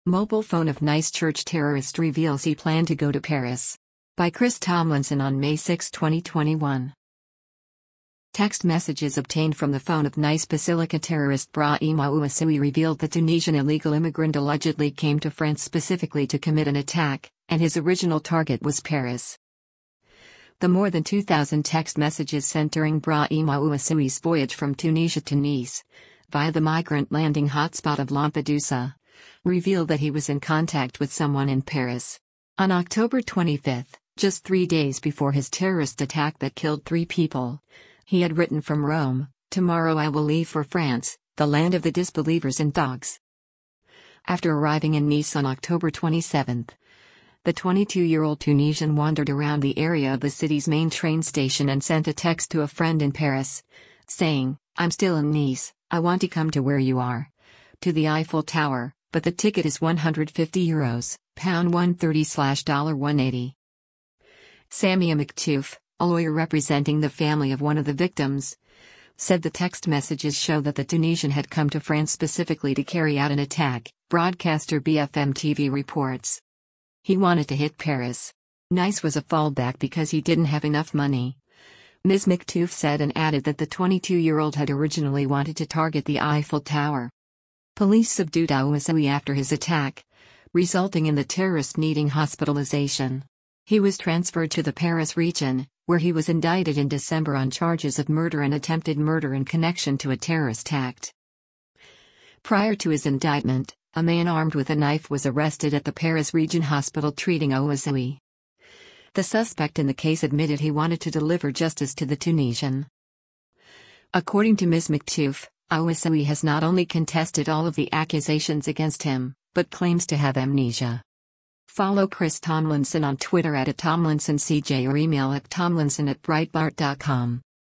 Mobile phone of Nice church terrorist reveals he planned to go to Paris. By Chris Tomlinson on May 6, 2021. Text messages obtained from the phone of Nice Basilica terrorist Brahim Ouassoui revealed the Tunisian illegal immigrant allegedly came to France specifically to commit an attack, and his original target was Paris. The more than 2,000 text messages sent during Brahim Ouassoui's voyage from Tunisia to Nice, via the migrant landing hotspot of Lampedusa, revealed that he was in contact with someone in Paris. On October 25, just 3 days before his terrorist attack that killed 3 people, he had written from Rome, "Tomorrow I will leave for France, the land of the disbelievers and dogs." After arriving in Nice on October 27, the 22-year-old Tunisian wandered around the area of the city's main train station and sent a text to a friend in Paris, saying, "I'm still in Nice, I want to come to where you are. To the Eiffel Tower, but the ticket is €150, £130/$180. Samia Maktouf, a lawyer representing the family of one of the victims, said the text messages show that the Tunisian had come to France specifically to carry out an attack, broadcaster BFM TV reports. He wanted to hit Paris. Nice was a fallback because he didn't have enough money. Ms. Maktouf said and added that the 22-year-old had originally wanted to target the Eiffel Tower. Police subdued Ouassoui after his attack, resulting in the terrorist needing hospitalization. He was transferred to the Paris region, where he was indicted in December on charges of murder and attempted murder in connection to a terrorist act. Prior to his indictment, a man armed with a knife was arrested at the Paris region hospital treating Ouassoui. The suspect in the case admitted he wanted to deliver justice to the Tunisian. According to Ms. Maktouf, Ouassoui has not only contested all of the accusations against him, but claims to have amnesia. Follow Chris Tomlinson on Twitter @TomlinsonCJ or email at tomlinson@breitbart.com.